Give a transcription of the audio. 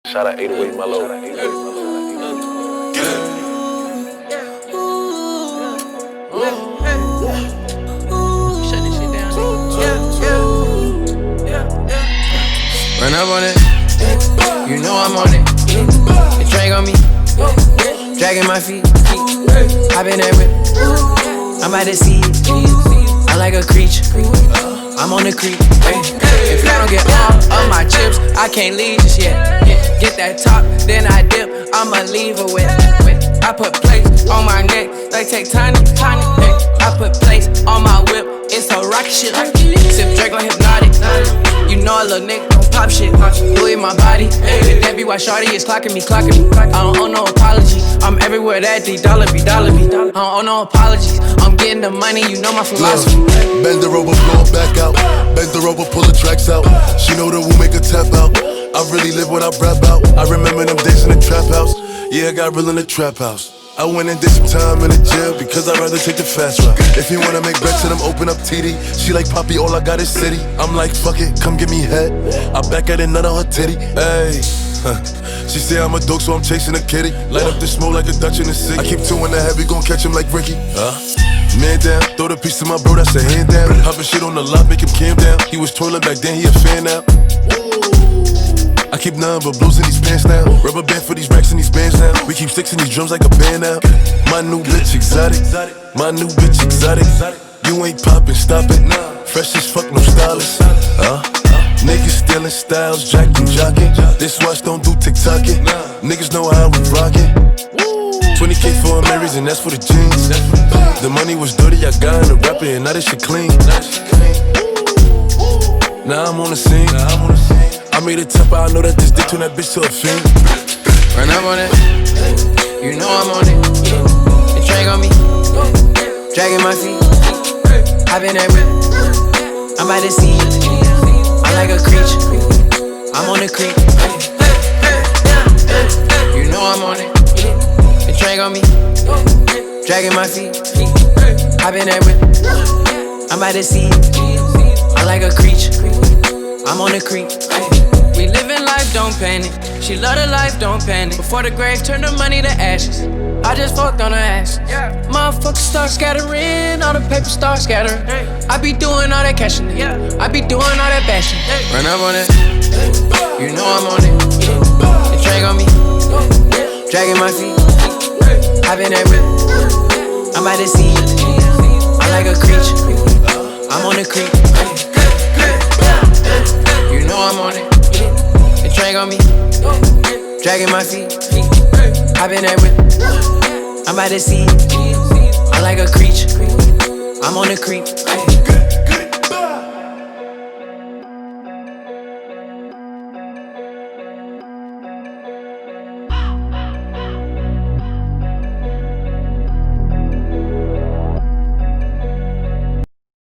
Shout out 808 Mellow. Shut this shit down. Run up on it. You know I'm on it. The drag on me. Dragging my feet. Hop in that whip. I'm about to see it. I'm like a creature. I'm on the creep. If I don't get all of my chips, I can't leave just yet. Get that top, then I dip. I'ma leave her with. I put plates on my neck, they take tiny. I put plates on my whip, it's a rocket shit. Sip Drake on hypnotic. You know a little nigga don't pop shit. Louis my body. That be why shawty is clocking me. I don't owe no apology. I'm everywhere that D dollar be. I don't owe no apologies. I'm getting the money, you know my philosophy. Bend her over, blow her back out. Bend her over, pull the tracks out. She know that we'll make her tap out. I really live what I rap out. I remember them days in the trap house. Yeah, I got real in the trap house. I went and did some time in the jail because I'd rather take the fast route. If you wanna make bets to them, open up TD. She like, Poppy, all I got is city. I'm like, fuck it, come give me head. I back at it, nut on her titty. Ayy. She say I'm a dog, so I'm chasing a kitty. Light up the smoke like a Dutch in the city. I keep two in the head, we gon' catch him like Ricky. Man down, throw the piece to my bro, that's a hand down. Hopping shit on the lot, make him calm down. He was twirling back then, he a fan now. I keep none but blues in these pants now. Rubber band for these racks and these bands now. We keep sticks in these drums like a band now. My new bitch exotic. My new bitch exotic. You ain't poppin', stop it. Fresh as fuck, no stylist. Niggas stealing styles, jacking, jocking. This watch don't do TikTokin'. Niggas know how we rockin'. 20K for a Marys and that's for the jeans. The money was dirty, I got in the rapper and now this shit clean. Now I'm on the scene. I made it tough, I know that this dick turn that bitch to a fiend. Run up on it. You know I'm on it. The drag on me. Dragging my feet. Hop in that whip. I'm about to see it. I'm like a creature. I'm on the creep. You know I'm on it. The drag on me. Dragging my feet. Hop in that whip. I'm about to see it. I'm like a creature. I'm on the creep. We living life, don't panic. She love the life, don't panic. Before the grave, turn the money to ashes. I just fucked on her ass. Motherfuckers start scattering, all the paper start scattering. I be doing all that cashing. I be doing all that bashing. Run up on it. You know I'm on it. The drag on me. Dragging my feet. Hop in that whip. I'm about to see it. I'm like a creature. I'm on the creep. You know I'm on it. The drag on me. Dragging my feet. Hop in that whip. I'm about to see it. I'm like a creature. I'm on the creep.